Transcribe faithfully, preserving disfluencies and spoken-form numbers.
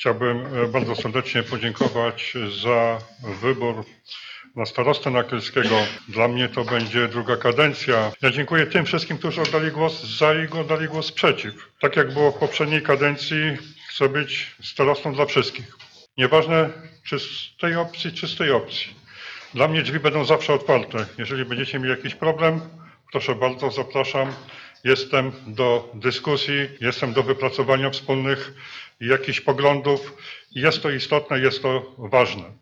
Chciałbym bardzo serdecznie podziękować za wybór na starostę naklskiego. Dla mnie to będzie druga kadencja. Ja dziękuję tym wszystkim, którzy oddali głos za i oddali głos przeciw. Tak jak było w poprzedniej kadencji, chcę być starostą dla wszystkich. Nieważne czy z tej opcji, czy z tej opcji. Dla mnie drzwi będą zawsze otwarte. Jeżeli będziecie mieli jakiś problem, proszę bardzo, zapraszam. Jestem do dyskusji, jestem do wypracowania wspólnych jakichś poglądów. Jest to istotne, jest to ważne.